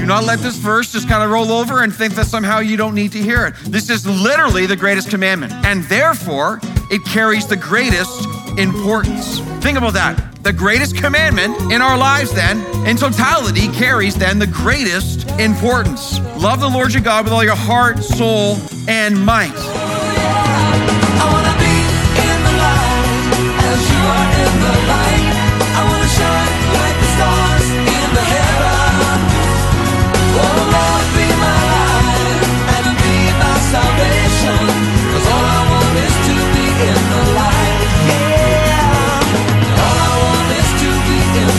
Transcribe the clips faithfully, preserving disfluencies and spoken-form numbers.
Do not let this verse just kind of roll over and think that somehow you don't need to hear it. This is literally the greatest commandment, and therefore it carries the greatest importance. Think about that. The greatest commandment in our lives then, in totality, carries then the greatest importance. Love the Lord your God with all your heart, soul, and might. I wanna be in the light as you are in the light. I wanna shine like the stars in the heavens. Oh Lord, be my light and be my salvation. 'Cause all I want is to be in the light. Yeah. All I want is to be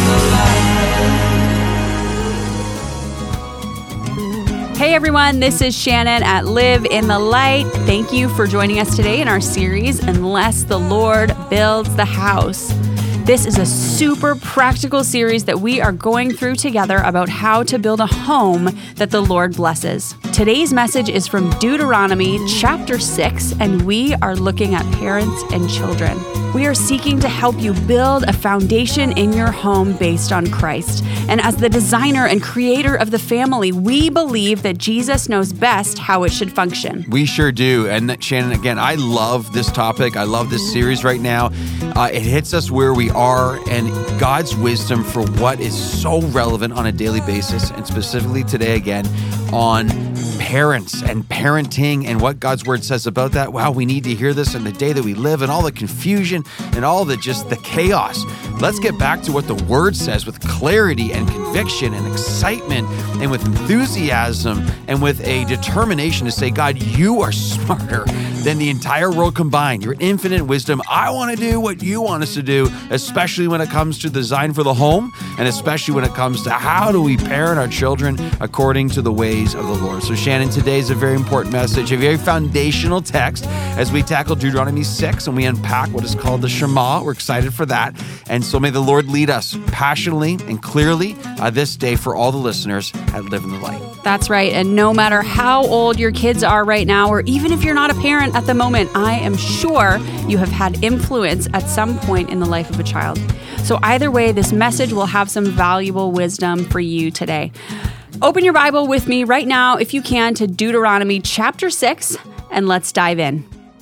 in the light. Hey everyone, this is Shannon at Live in the Light. Thank you for joining us today in our series, Unless the Lord Builds the House. This is a super practical series that we are going through together about how to build a home that the Lord blesses. Today's message is from Deuteronomy chapter six, and we are looking at parents and children. We are seeking to help you build a foundation in your home based on Christ. And as the designer and creator of the family, we believe that Jesus knows best how it should function. We sure do. And Shannon, again, I love this topic. I love this series right now. Uh, it hits us where we are, and God's wisdom for what is so relevant on a daily basis, and specifically today again on parents and parenting and what God's word says about that. Wow, we need to hear this in the day that we live and all the confusion and all the just the chaos. Let's get back to what the word says with clarity and conviction and excitement and with enthusiasm and with a determination to say, God, you are smarter than the entire world combined. Your infinite wisdom. I want to do what you want us to do, especially when it comes to design for the home and especially when it comes to how do we parent our children according to the ways of the Lord. So Shannon, today is a very important message, a very foundational text as we tackle Deuteronomy six and we unpack what is called the Shema. We're excited for that. And so may the Lord lead us passionately and clearly uh, this day for all the listeners at Live in the Light. That's right. And no matter how old your kids are right now, or even if you're not a parent at the moment, I am sure you have had influence at some point in the life of a child. So either way, this message will have some valuable wisdom for you today. Open your Bible with me right now, if you can, to Deuteronomy chapter six, and let's dive in.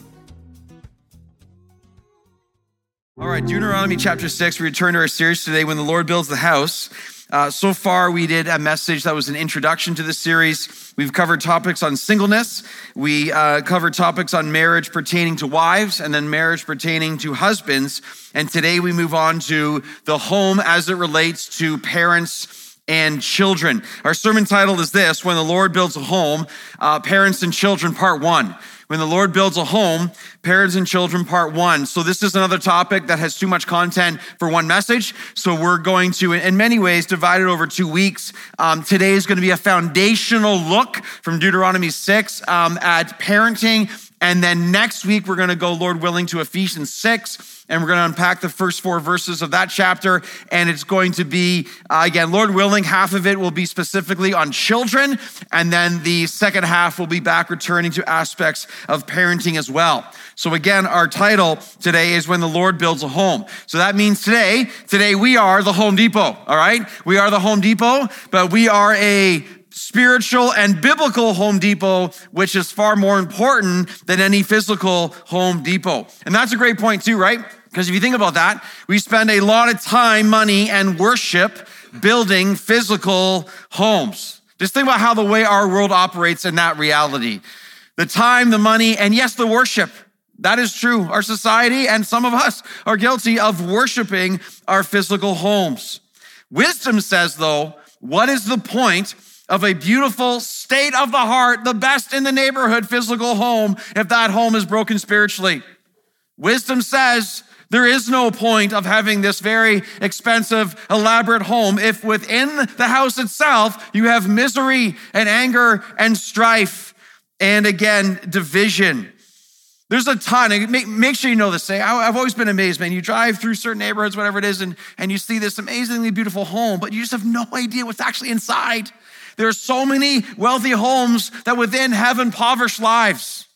All right, Deuteronomy chapter six, we return to our series today, When the Lord Builds the House. Uh, so far, we did a message that was an introduction to the series. We've covered topics on singleness. We uh, covered topics on marriage pertaining to wives and then marriage pertaining to husbands. And today we move on to the home as it relates to parents and children. Our sermon title is this, When the Lord Builds a Home, uh, Parents and Children, Part One. When the Lord Builds a Home, Parents and Children, Part One. So this is another topic that has too much content for one message. So we're going to, in many ways, divide it over two weeks. Um, today is going to be a foundational look from Deuteronomy six um, at parenting. And then next week, we're going to go, Lord willing, to Ephesians six. And we're going to unpack the first four verses of that chapter. And it's going to be, uh, again, Lord willing, half of it will be specifically on children. And then the second half will be back returning to aspects of parenting as well. So again, our title today is When the Lord Builds a Home. So that means today, today we are the Home Depot, all right? We are the Home Depot, but we are a spiritual and biblical Home Depot, which is far more important than any physical Home Depot. And that's a great point too, right? Because if you think about that, we spend a lot of time, money, and worship building physical homes. Just think about how the way our world operates in that reality. The time, the money, and yes, the worship. That is true. Our society and some of us are guilty of worshiping our physical homes. Wisdom says, though, what is the point of a beautiful state of the heart, the best in the neighborhood physical home, if that home is broken spiritually? Wisdom says there is no point of having this very expensive, elaborate home if within the house itself you have misery and anger and strife and, again, division. There's a ton, and make, make sure you know this. Say, I've always been amazed, man. You drive through certain neighborhoods, whatever it is, and, and you see this amazingly beautiful home, but you just have no idea what's actually inside. There are so many wealthy homes that within have impoverished lives.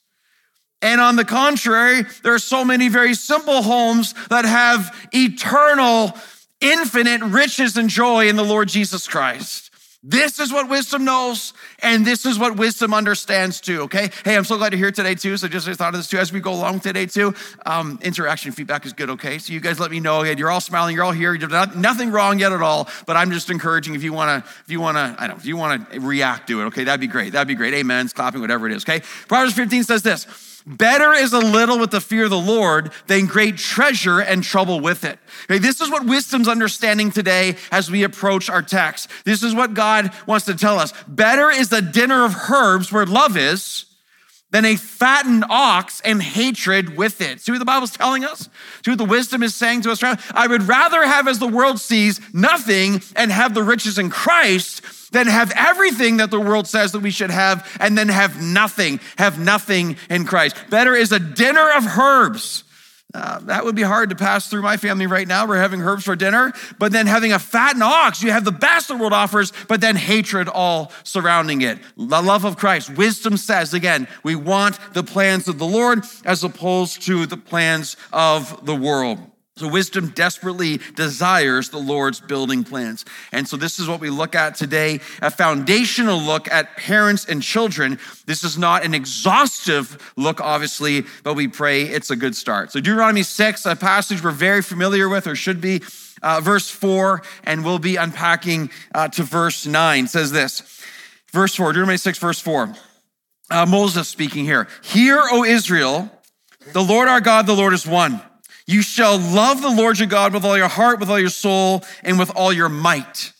And on the contrary, there are so many very simple homes that have eternal, infinite riches and joy in the Lord Jesus Christ. This is what wisdom knows, and this is what wisdom understands too, okay? Hey, I'm so glad you're here today too, so just I thought of this too as we go along today too. Um, interaction feedback is good, okay? So you guys let me know, you're all smiling, you're all here, you're not, nothing wrong yet at all, but I'm just encouraging if you wanna, if you wanna, I don't know, if you wanna react to it, okay? That'd be great, that'd be great. Amens, clapping, whatever it is, okay? Proverbs fifteen says this, better is a little with the fear of the Lord than great treasure and trouble with it. Okay, this is what wisdom's understanding today as we approach our text. This is what God wants to tell us. Better is the dinner of herbs where love is than a fattened ox and hatred with it. See what the Bible's telling us? See what the wisdom is saying to us? I would rather have, as the world sees, nothing and have the riches in Christ than have everything that the world says that we should have and then have nothing, have nothing in Christ. Better is a dinner of herbs. Uh, that would be hard to pass through my family right now. We're having herbs for dinner, but then having a fattened ox, you have the best the world offers, but then hatred all surrounding it. The love of Christ. Wisdom says, again, we want the plans of the Lord as opposed to the plans of the world. So wisdom desperately desires the Lord's building plans. And so this is what we look at today, a foundational look at parents and children. This is not an exhaustive look, obviously, but we pray it's a good start. So Deuteronomy six, a passage we're very familiar with, or should be, uh, verse four, and we'll be unpacking uh, to verse nine, says this. Verse four, Deuteronomy six, verse four. Uh, Moses speaking here. Hear, O Israel, the Lord our God, the Lord is one. You shall love the Lord your God with all your heart, with all your soul, and with all your might.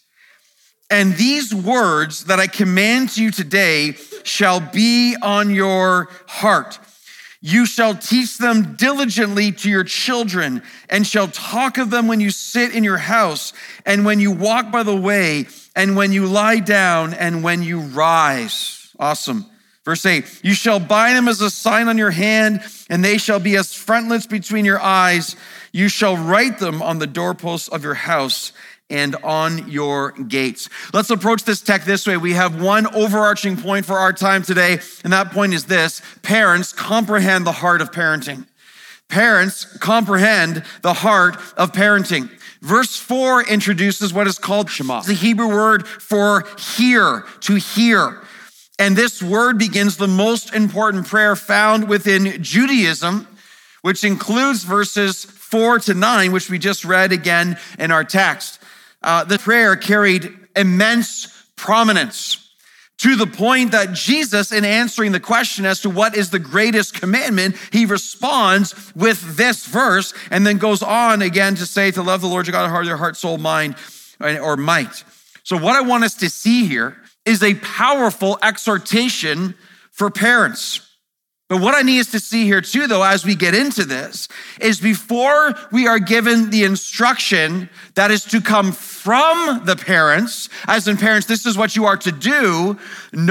And these words that I command to you today shall be on your heart. You shall teach them diligently to your children, and shall talk of them when you sit in your house, and when you walk by the way, and when you lie down, and when you rise. Awesome. Verse eight, you shall bind them as a sign on your hand, and they shall be as frontlets between your eyes. You shall write them on the doorposts of your house and on your gates. Let's approach this text this way. We have one overarching point for our time today, and that point is this. Parents, comprehend the heart of parenting. Parents, comprehend the heart of parenting. Verse four introduces what is called Shema. It's the Hebrew word for hear, to hear. And this word begins the most important prayer found within Judaism, which includes verses four to nine, which we just read again in our text. Uh, the prayer carried immense prominence to the point that Jesus, in answering the question as to what is the greatest commandment, he responds with this verse and then goes on again to say to love the Lord your God, heart, your heart, soul, mind, or might. So what I want us to see here is a powerful exhortation for parents. But what I need us to see here too, though, as we get into this, is before we are given the instruction that is to come from the parents, as in parents, this is what you are to do,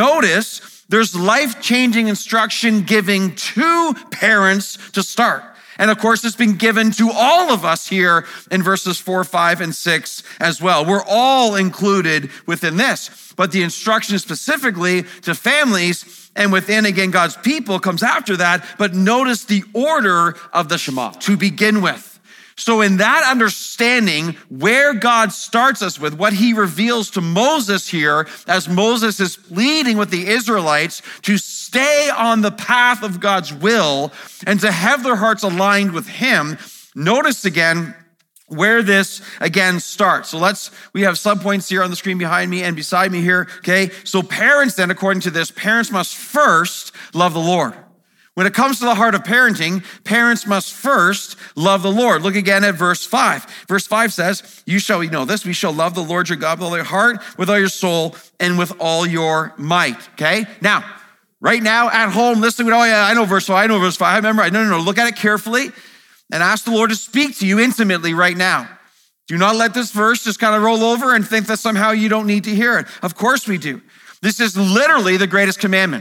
notice there's life-changing instruction giving to parents to start. And of course, it's been given to all of us here in verses four, five, and six as well. We're all included within this. But the instruction specifically to families and within, again, God's people comes after that. But notice the order of the Shema to begin with. So in that understanding, where God starts us with, what he reveals to Moses here, as Moses is pleading with the Israelites to stay on the path of God's will and to have their hearts aligned with him, notice again where this again starts. So let's, we have subpoints here on the screen behind me and beside me here, okay? So parents then, according to this, parents must first love the Lord. When it comes to the heart of parenting, parents must first love the Lord. Look again at verse five. Verse five says, you shall, we know this, we shall love the Lord your God with all your heart, with all your soul, and with all your might, okay? Now, right now at home, listening, oh yeah, I know verse five, I know verse five, I remember, no, no, no, look at it carefully and ask the Lord to speak to you intimately right now. Do not let this verse just kind of roll over and think that somehow you don't need to hear it. Of course we do. This is literally the greatest commandment.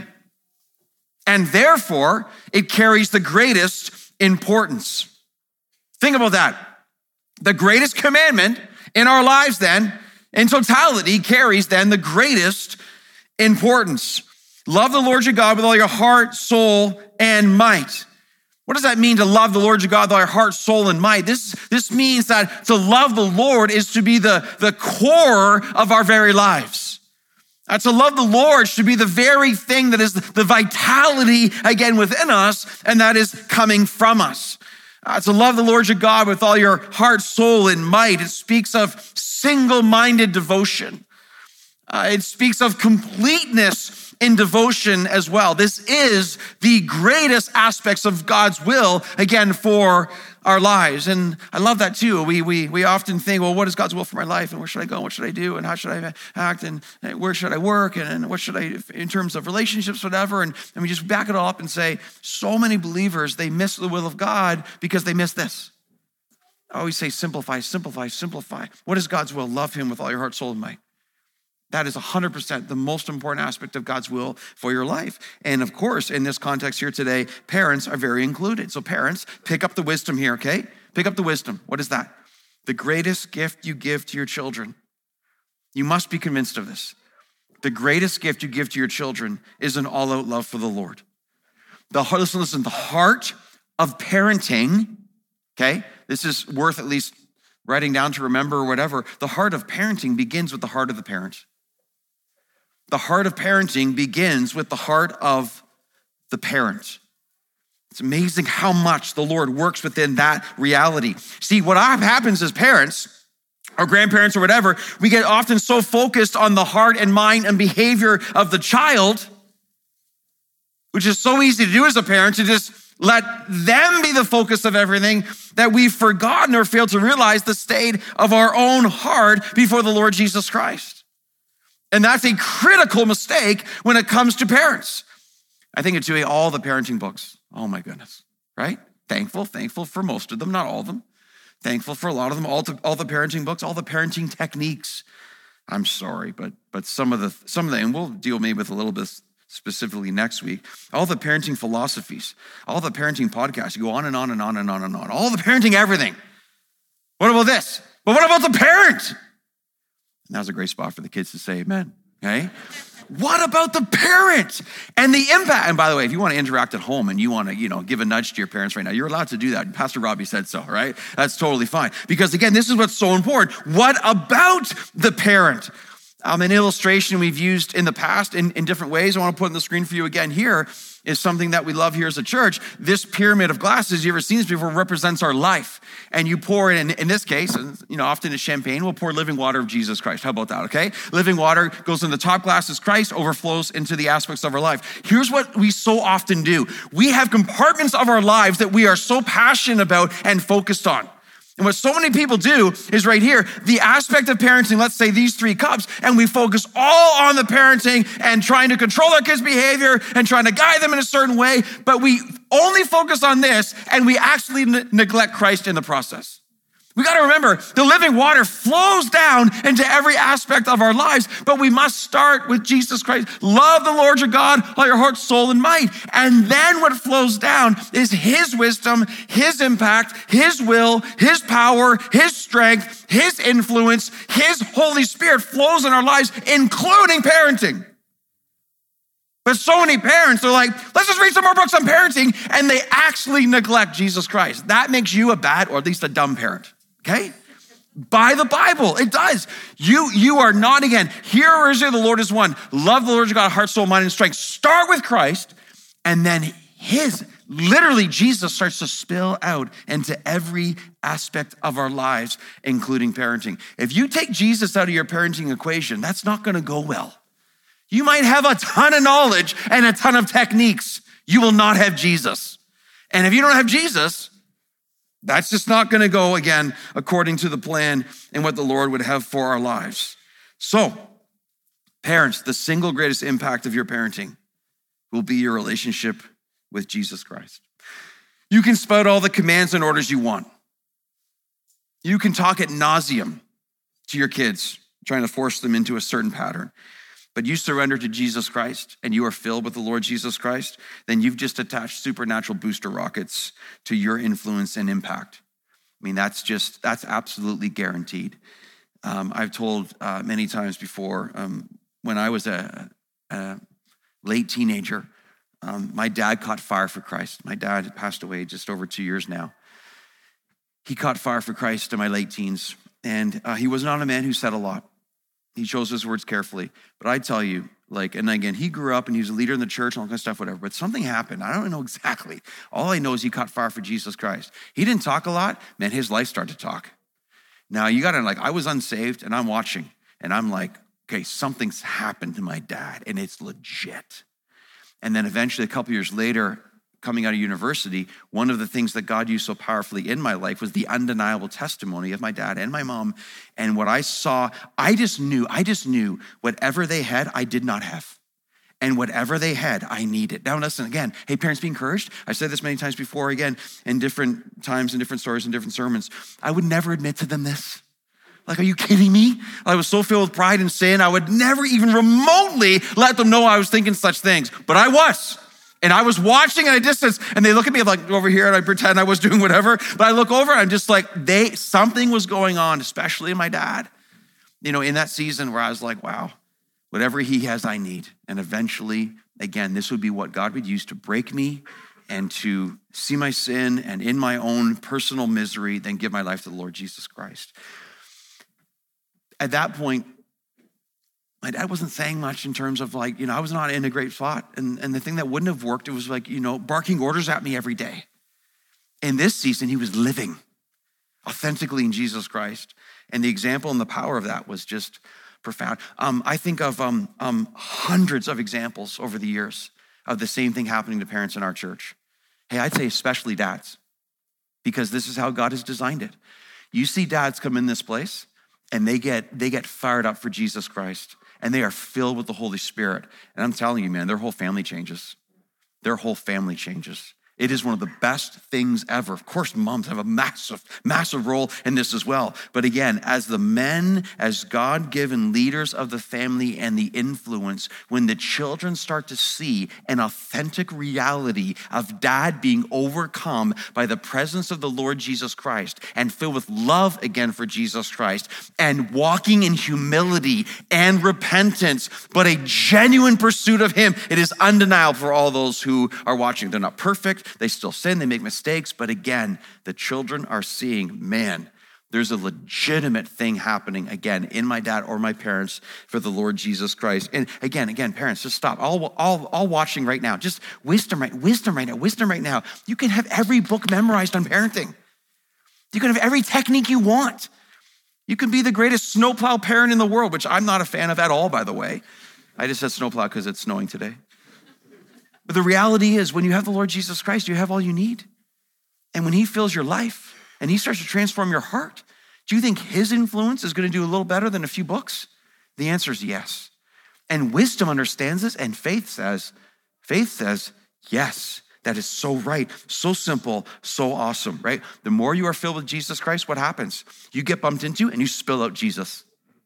And therefore, it carries the greatest importance. Think about that. The greatest commandment in our lives then, in totality, carries then the greatest importance. Love the Lord your God with all your heart, soul, and might. What does that mean to love the Lord your God with all your heart, soul, and might? This, this means that to love the Lord is to be the, the core of our very lives. Uh, to love the Lord should be the very thing that is the vitality, again, within us, and that is coming from us. Uh, to love the Lord your God with all your heart, soul, and might. It speaks of single-minded devotion. Uh, it speaks of completeness in devotion as well. This is the greatest aspects of God's will, again, for our lives. And I love that too. We we we often think, well, what is God's will for my life? And where should I go? And what should I do? And how should I act? And where should I work? And, and what should I, in terms of relationships, whatever. And, and we just back it all up and say, so many believers, they miss the will of God because they miss this. I always say, simplify, simplify, simplify. What is God's will? Love him with all your heart, soul, and might. That is one hundred percent the most important aspect of God's will for your life. And of course, in this context here today, parents are very included. So parents, pick up the wisdom here, okay? Pick up the wisdom. What is that? The greatest gift you give to your children. You must be convinced of this. The greatest gift you give to your children is an all-out love for the Lord. The heart, listen, listen, the heart of parenting, okay? This is worth at least writing down to remember or whatever. The heart of parenting begins with the heart of the parent. The heart of parenting begins with the heart of the parent. It's amazing how much the Lord works within that reality. See, what happens as parents, or grandparents or whatever, we get often so focused on the heart and mind and behavior of the child, which is so easy to do as a parent, to just let them be the focus of everything, that we've forgotten or failed to realize the state of our own heart before the Lord Jesus Christ. And that's a critical mistake when it comes to parents. I think it's doing all the parenting books. Oh my goodness, right? Thankful, thankful for most of them, not all of them. Thankful for a lot of them, all, to, all the parenting books, all the parenting techniques. I'm sorry, but but some of the, some of the, and we'll deal maybe with a little bit specifically next week, all the parenting philosophies, all the parenting podcasts, you go on and on and on and on and on, all the parenting everything. What about this? But what about the parent? And that was a great spot for the kids to say amen, okay? What about the parent and the impact? And by the way, if you want to interact at home and you want to, you know, give a nudge to your parents right now, you're allowed to do that. Pastor Robbie said so, right? That's totally fine. Because again, this is what's so important. What about the parent? Um, an illustration we've used in the past in, in different ways, I want to put on the screen for you again here, is something that we love here as a church. This pyramid of glasses, you ever seen this before, represents our life. And you pour in, in this case, you know, often it's champagne, we'll pour living water of Jesus Christ. How about that, okay? Living water goes in the top glass as Christ, overflows into the aspects of our life. Here's what we so often do. We have compartments of our lives that we are so passionate about and focused on. And what so many people do is right here, the aspect of parenting, let's say these three cups, and we focus all on the parenting and trying to control our kids' behavior and trying to guide them in a certain way, but we only focus on this and we actually ne- neglect Christ in the process. We got to remember, the living water flows down into every aspect of our lives, but we must start with Jesus Christ. Love the Lord your God, all your heart, soul, and might. And then what flows down is his wisdom, his impact, his will, his power, his strength, his influence, his Holy Spirit flows in our lives, including parenting. But so many parents are like, let's just read some more books on parenting, and they actually neglect Jesus Christ. That makes you a bad, or at least a dumb parent. Okay? By the Bible, it does. You, you are not, again, hear or Israel, the Lord is one. Love the Lord your God, heart, soul, mind, and strength. Start with Christ, and then his, literally Jesus starts to spill out into every aspect of our lives, including parenting. If you take Jesus out of your parenting equation, that's not gonna go well. You might have a ton of knowledge and a ton of techniques. You will not have Jesus. And if you don't have Jesus, that's just not going to go, again, according to the plan and what the Lord would have for our lives. So, parents, the single greatest impact of your parenting will be your relationship with Jesus Christ. You can spout all the commands and orders you want. You can talk ad nauseum to your kids, trying to force them into a certain pattern. But you surrender to Jesus Christ and you are filled with the Lord Jesus Christ, then you've just attached supernatural booster rockets to your influence and impact. I mean, that's just, that's absolutely guaranteed. Um, I've told uh, many times before, um, when I was a, a late teenager, um, my dad caught fire for Christ. My dad had passed away just over two years now. He caught fire for Christ in my late teens, and uh, he was not a man who said a lot. He chose his words carefully. But I tell you, like, and again, he grew up and he was a leader in the church and all kind of stuff, whatever. But something happened. I don't know exactly. All I know is he caught fire for Jesus Christ. He didn't talk a lot. Man, his life started to talk. Now, you got to, like, I was unsaved and I'm watching. And I'm like, okay, something's happened to my dad and it's legit. And then eventually, a couple years later, coming out of university, one of the things that God used so powerfully in my life was the undeniable testimony of my dad and my mom. And what I saw, I just knew, I just knew whatever they had, I did not have. And whatever they had, I needed. Now listen, again, hey, parents, be encouraged. I've said this many times before, again, in different times, in different stories, in different sermons. I would never admit to them this. Like, are you kidding me? I was so filled with pride and sin, I would never even remotely let them know I was thinking such things. But I was. And I was watching at a distance, and they look at me like over here, and I pretend I was doing whatever. But I look over, and I'm just like, they something was going on, especially in my dad. You know, in that season where I was like, wow, whatever he has, I need. And eventually, again, this would be what God would use to break me and to see my sin and in my own personal misery, then give my life to the Lord Jesus Christ. At that point, my dad wasn't saying much in terms of like, you know, I was not in a great spot. And, and the thing that wouldn't have worked, it was like, you know, barking orders at me every day. In this season, he was living authentically in Jesus Christ. And the example and the power of that was just profound. Um, I think of um, um, hundreds of examples over the years of the same thing happening to parents in our church. Hey, I'd say especially dads, because this is how God has designed it. You see dads come in this place and they get they get fired up for Jesus Christ. And they are filled with the Holy Spirit. And I'm telling you, man, their whole family changes. Their whole family changes. It is one of the best things ever. Of course, moms have a massive, massive role in this as well. But again, as the men, as God-given leaders of the family and the influence, when the children start to see an authentic reality of dad being overcome by the presence of the Lord Jesus Christ and filled with love again for Jesus Christ and walking in humility and repentance, but a genuine pursuit of him, it is undeniable for all those who are watching. They're not perfect. They still sin, they make mistakes, but again, the children are seeing, man, there's a legitimate thing happening again in my dad or my parents for the Lord Jesus Christ. And again, again, parents, just stop. All, all, all watching right now, just wisdom right, wisdom right now, wisdom right now. You can have every book memorized on parenting. You can have every technique you want. You can be the greatest snowplow parent in the world, which I'm not a fan of at all, by the way. I just said snowplow because it's snowing today. But the reality is when you have the Lord Jesus Christ, you have all you need. And when he fills your life and he starts to transform your heart, do you think his influence is going to do a little better than a few books? The answer is yes. And wisdom understands this, and faith says, faith says, yes, that is so right, so simple, so awesome, right? The more you are filled with Jesus Christ, what happens? You get bumped into and you spill out Jesus.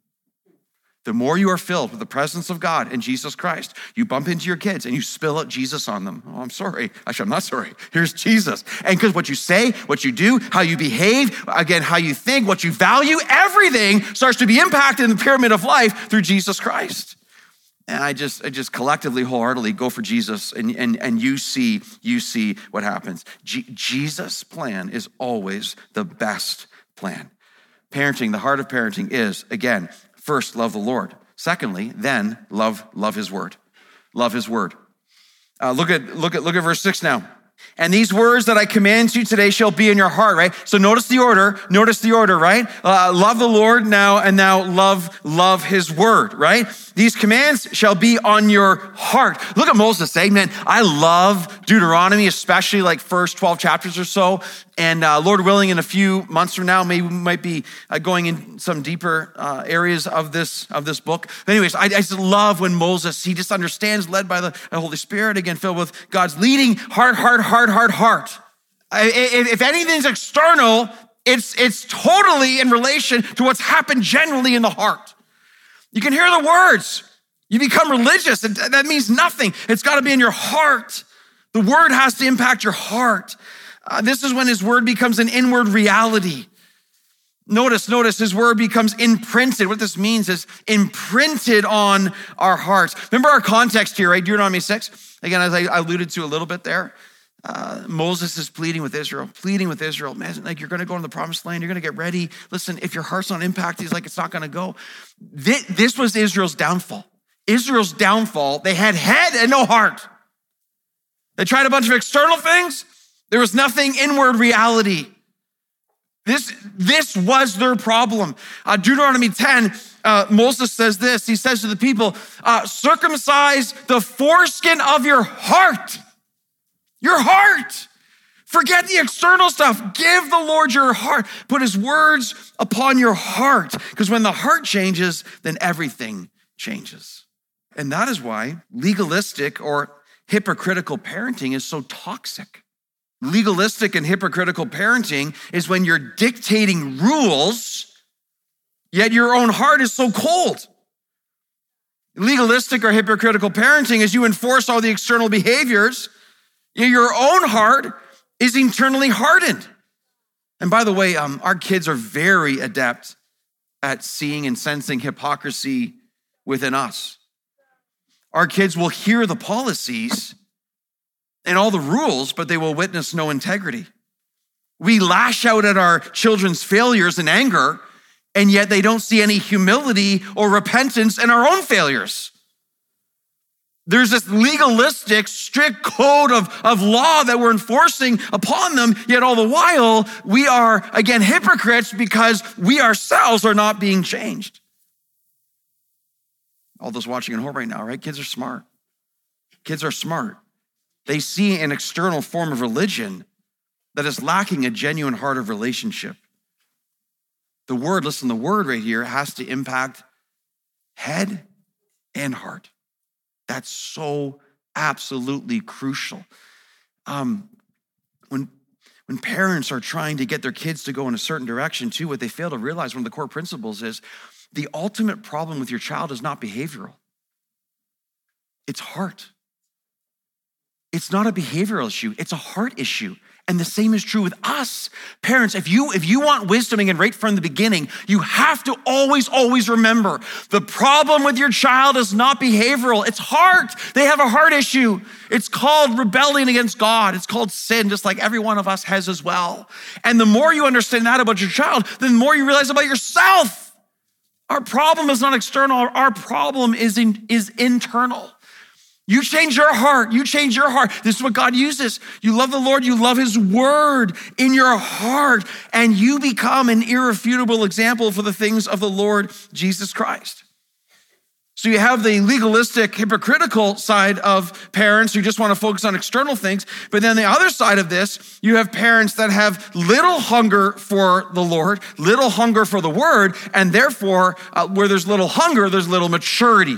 The more you are filled with the presence of God and Jesus Christ, you bump into your kids and you spill out Jesus on them. Oh, I'm sorry. Actually, I'm not sorry. Here's Jesus. And because what you say, what you do, how you behave, again, how you think, what you value, everything starts to be impacted in the pyramid of life through Jesus Christ. And I just, I just collectively, wholeheartedly go for Jesus, and, and, and you see, you see what happens. G- Jesus' plan is always the best plan. Parenting, the heart of parenting is, again, first, love the Lord. Secondly, then love, love his word. Love his word. Uh, look at, look at, look at verse six now. And these words that I command you today shall be in your heart, right? So notice the order, notice the order, right? Uh, love the Lord now, and now love, love his word, right? These commands shall be on your heart. Look at Moses saying, man, I love Deuteronomy, especially like first twelve chapters or so. And uh, Lord willing, in a few months from now, maybe we might be uh, going in some deeper uh, areas of this of this book. But anyways, I, I just love when Moses, he just understands, led by the Holy Spirit, again, filled with God's leading heart, heart, heart, heart, heart. I, if, if anything's external, it's, it's totally in relation to what's happened generally in the heart. You can hear the words. You become religious, and that means nothing. It's got to be in your heart. The word has to impact your heart. Uh, this is when his word becomes an inward reality. Notice, notice his word becomes imprinted. What this means is imprinted on our hearts. Remember our context here, right? Deuteronomy six. Again, as I alluded to a little bit there. Uh, Moses is pleading with Israel, pleading with Israel. Man, like, you're going to go into the promised land. You're going to get ready. Listen, if your heart's not impacted, he's like, it's not going to go. This, this was Israel's downfall. Israel's downfall. They had head and no heart. They tried a bunch of external things. There was nothing inward reality. This, this was their problem. Uh, Deuteronomy ten, uh, Moses says this. He says to the people, uh, circumcise the foreskin of your heart. Your heart. Forget the external stuff. Give the Lord your heart. Put his words upon your heart. Because when the heart changes, then everything changes. And that is why legalistic or hypocritical parenting is so toxic. Legalistic and hypocritical parenting is when you're dictating rules, yet your own heart is so cold. Legalistic or hypocritical parenting is you enforce all the external behaviors, your own heart is internally hardened. And by the way, um, our kids are very adept at seeing and sensing hypocrisy within us. Our kids will hear the policies and all the rules, but they will witness no integrity. We lash out at our children's failures in anger, and yet they don't see any humility or repentance in our own failures. There's this legalistic, strict code of, of law that we're enforcing upon them, yet all the while, we are, again, hypocrites because we ourselves are not being changed. All those watching at home right now, right? Kids are smart. Kids are smart. They see an external form of religion that is lacking a genuine heart of relationship. The word, listen, the word right here has to impact head and heart. That's so absolutely crucial. Um, when, when parents are trying to get their kids to go in a certain direction too, what they fail to realize, one of the core principles is the ultimate problem with your child is not behavioral. It's heart. It's not a behavioral issue, it's a heart issue. And the same is true with us. Parents, if you if you want wisdom, again, right from the beginning, you have to always, always remember the problem with your child is not behavioral, it's heart. They have a heart issue. It's called rebellion against God. It's called sin, just like every one of us has as well. And the more you understand that about your child, the more you realize about yourself. Our problem is not external, our problem is, in, is internal. You change your heart. You change your heart. This is what God uses. You love the Lord. You love his word in your heart, and you become an irrefutable example for the things of the Lord Jesus Christ. So you have the legalistic, hypocritical side of parents who just want to focus on external things. But then the other side of this, you have parents that have little hunger for the Lord, little hunger for the word, and therefore, uh, where there's little hunger, there's little maturity.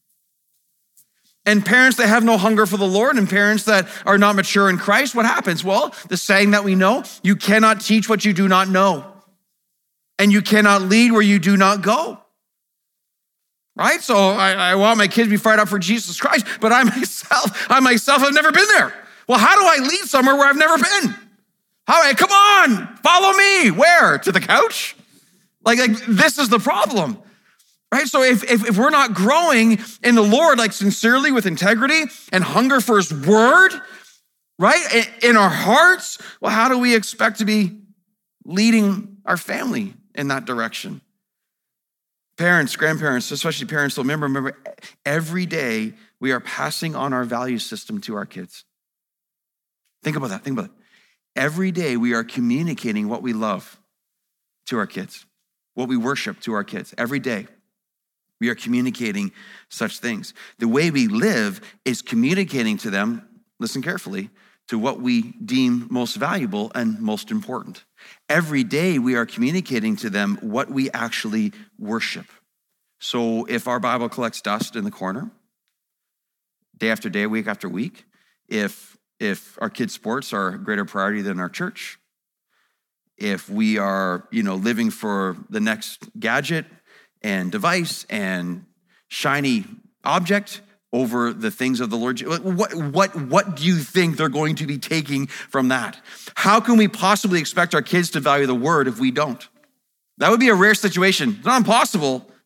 And parents that have no hunger for the Lord and parents that are not mature in Christ, what happens? Well, the saying that we know, you cannot teach what you do not know. And you cannot lead where you do not go. Right? So I, I want my kids to be fired up for Jesus Christ, but I myself, I myself have never been there. Well, how do I lead somewhere where I've never been? How, come on, follow me. Where? To the couch? Like, like this is the problem. Right? So if, if, if we're not growing in the Lord, like sincerely with integrity and hunger for his word, right? In our hearts, well, how do we expect to be leading our family in that direction? Parents, grandparents, especially parents, will remember, remember, every day we are passing on our value system to our kids. Think about that, think about it. Every day we are communicating what we love to our kids, what we worship to our kids, every day. We are communicating such things. The way we live is communicating to them, listen carefully, to what we deem most valuable and most important. Every day we are communicating to them what we actually worship. So if our Bible collects dust in the corner, day after day, week after week, if, if our kids' sports are a greater priority than our church, if we are, you know, living for the next gadget and device and shiny object over the things of the Lord. What, what, what do you think they're going to be taking from that? How can we possibly expect our kids to value the word if we don't? That would be a rare situation. It's not impossible.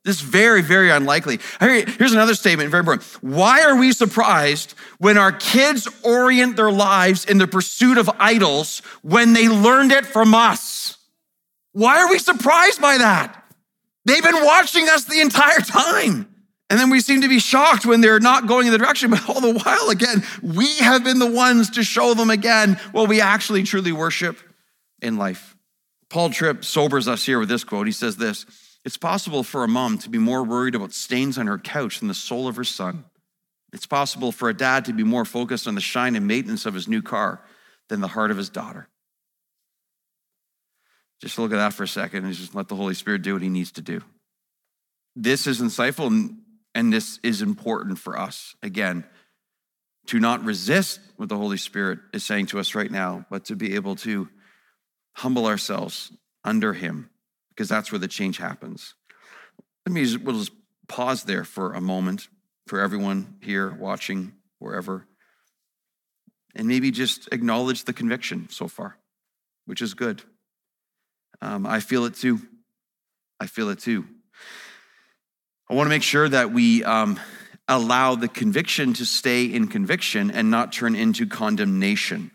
This is very, very unlikely. Here's another statement, very important. Why are we surprised when our kids orient their lives in the pursuit of idols when they learned it from us? Why are we surprised by that? They've been watching us the entire time. And then we seem to be shocked when they're not going in the direction, but all the while, again, we have been the ones to show them again what we actually truly worship in life. Paul Tripp sobers us here with this quote. He says this, "It's possible for a mom to be more worried about stains on her couch than the soul of her son. It's possible for a dad to be more focused on the shine and maintenance of his new car than the heart of his daughter." Just look at that for a second and just let the Holy Spirit do what he needs to do. This is insightful and, and this is important for us, again, to not resist what the Holy Spirit is saying to us right now, but to be able to humble ourselves under him, because that's where the change happens. Let me just, we'll just pause there for a moment for everyone here watching, wherever, and maybe just acknowledge the conviction so far, which is good. Um, I feel it too. I feel it too. I want to make sure that we um, allow the conviction to stay in conviction and not turn into condemnation.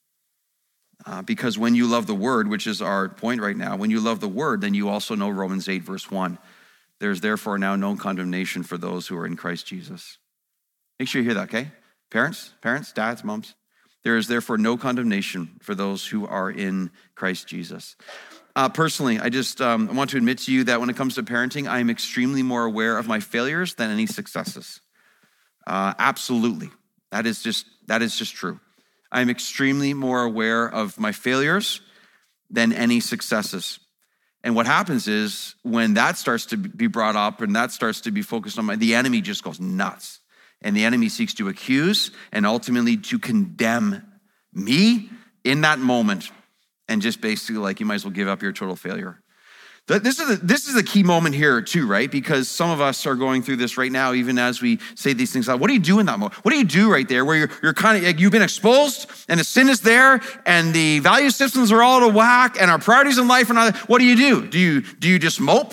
Uh, because when you love the word, which is our point right now, when you love the word, then you also know Romans eight, verse one. There's therefore now no condemnation for those who are in Christ Jesus. Make sure you hear that, okay? Parents, parents, dads, moms. There is therefore no condemnation for those who are in Christ Jesus. Uh, personally, I just um, I want to admit to you that when it comes to parenting, I am extremely more aware of my failures than any successes. Uh, absolutely. That is just that is just true. I'm extremely more aware of my failures than any successes. And what happens is when that starts to be brought up and that starts to be focused on, my, the enemy just goes nuts. And the enemy seeks to accuse and ultimately to condemn me in that moment. And just basically like, you might as well give up your total failure. This is a, this is a key moment here too, right? Because some of us are going through this right now, even as we say these things out. What do you do in that moment? What do you do right there where you're, you're kind of, like, you've been exposed and the sin is there and the value systems are all out of whack and our priorities in life are not, what do you do? Do you, do you just mope?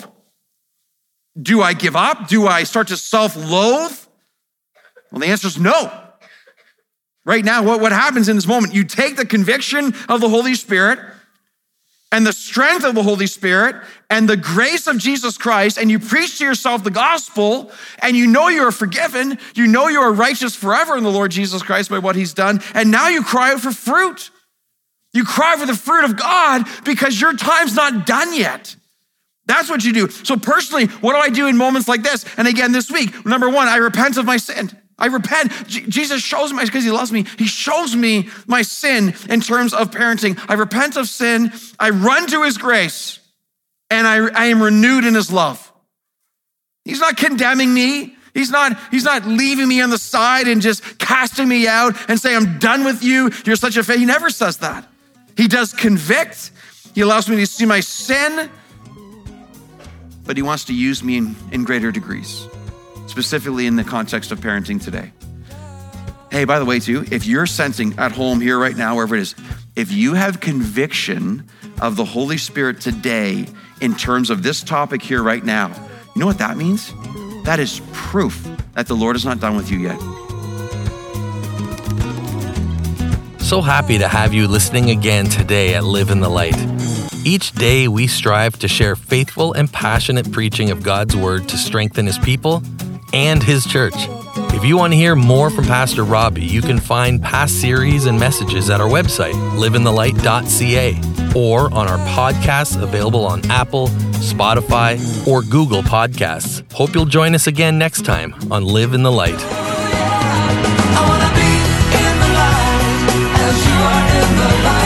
Do I give up? Do I start to self-loathe? Well, the answer is no. Right now, what, what happens in this moment, you take the conviction of the Holy Spirit and the strength of the Holy Spirit and the grace of Jesus Christ, and you preach to yourself the gospel, and you know you are forgiven, you know you are righteous forever in the Lord Jesus Christ by what he's done, and now you cry out for fruit. You cry for the fruit of God because your time's not done yet. That's what you do. So personally, what do I do in moments like this? And again, this week, number one, I repent of my sin. I repent. J- Jesus shows me, because he loves me, he shows me my sin in terms of parenting. I repent of sin. I run to his grace, and I, I am renewed in his love. He's not condemning me. He's not, he's not leaving me on the side and just casting me out and saying, I'm done with you. You're such a failure. He never says that. He does convict. He allows me to see my sin, but he wants to use me in, in greater degrees. Specifically in the context of parenting today. Hey, by the way, too, if you're sensing at home here right now, wherever it is, if you have conviction of the Holy Spirit today in terms of this topic here right now, you know what that means? That is proof that the Lord is not done with you yet. So happy to have you listening again today at Live in the Light. Each day we strive to share faithful and passionate preaching of God's word to strengthen his people and his church. If you want to hear more from Pastor Robbie, you can find past series and messages at our website, live in the light dot c a, or on our podcasts available on Apple, Spotify, or Google Podcasts. Hope you'll join us again next time on Live in the Light. I wanna be in the light as you are in the light.